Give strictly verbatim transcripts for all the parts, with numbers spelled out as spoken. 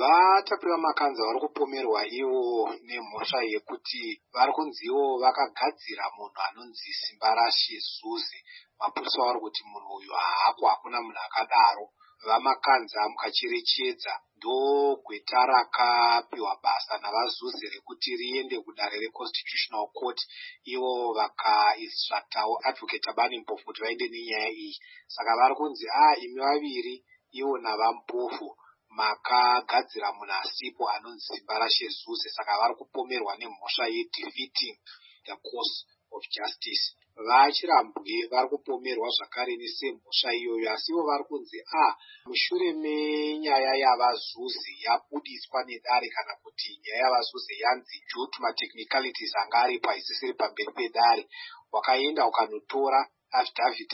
vatapiwa makanza vari kupomerwa ivo nemhosva yekuti vari kunziwo vakagadzira munhu anonzi Simbarashe Zuze. Mapurisa vari kuti munhu uyu haako, hakuna munhu akadaro. Vamakanza mukacherechedza ndo gweta rakapiwa basa navazuze rekuti riende kudare reConstitutional Court, ivo vakainstructawo Advocate Abani Mpofu kuti vaende nenyaya iyi. Saka vari kunzi a imi vaviri ivo navampofu makagadzira munhu asipo anonzi Simbarashe Zuze, saka vari kupomerwa nemhosva yedefeating the course of justice. Vachirambwe vari kupomerwa zvakare nesemhosva iyoyo, asivo vari kunzi a mushure menyaya yavazuze yabudiswa nedare, kana kuti nyaya yavazuze yanzi due to matechnicalities anga aripo haisisiri pamberi pedare, wakaenda ukanotora affidavit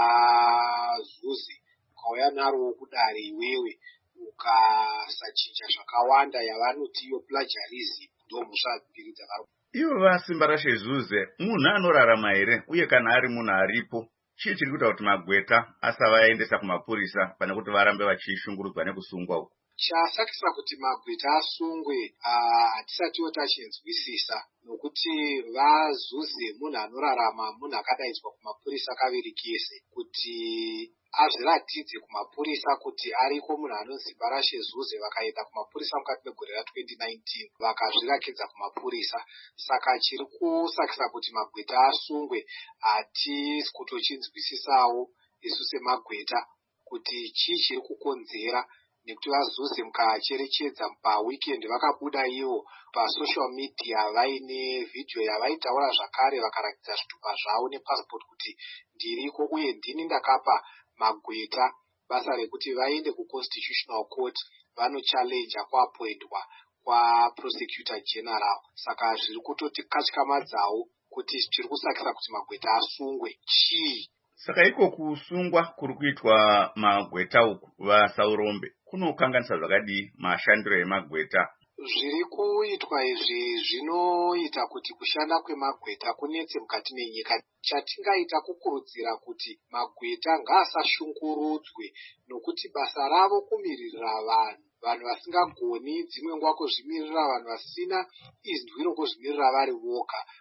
ravazuze ukauya narowo kudare iwewe ukasachinja zvakawanda yavanoti iyo plagiarism, ndo mhosva mbiri dzavari. Ivo vaSimbarashe Zuze munhu anorarama here, uye kana ari munhu aripo, chii chiri kuita kuti Magweta asavaendesa kumapurisa pane kuti varambe vachishungurudzwa nekusungwa uku? Chasakisa kuti Magweta asungwe hatisatiwo tachinzwisisa, nokuti vaZuze munhu anorarama, munhu akadaidzwa kumapurisa kaviri kese, kuti azviratidze kumapurisa kuti ariko munhu anonzi Simbarashe Zuze, vakaenda kumapurisa mukati megore ra twenty nineteen vakazvirakidza kumapurisa. Saka chiri kusakisa kuti Magweta asungwe hatisi kutochinzwisisawo isu seMagweta kuti chii chiri kukonzera, nekuti vaZuze mukacherechedza paweekend vakabuda ivo pasocial media vaine video yavaitaura zvakare vakarakidza zvitupa zvavo nepassport kuti ndiriko uye ndini ndakapa Magweta basa rekuti vaende kuConstitutional Court vanochallenge kuapointwa kwaProsecutor General. Saka zviri kutoti katyamadzawo kuti chiri kusakisa kuti Magweta asungwe chii. Saka iko kusungwa kuri kuitwa Magweta uku vaSaurombe kunokanganisa zvakadii mashandiro eMagweta? Zviri kuitwa izvi zvinoita kuti kushanda kwemagweta kunetse mukati menyika. Chatingaita kukurudzira kuti Magweta ngaasashungurudzwe, nokuti basa ravo kumirira vanhu, vanhu vasingagoni dzimwe nguva kuzvimirira, vanhu vasina izwi rokuzvimirira vari voga.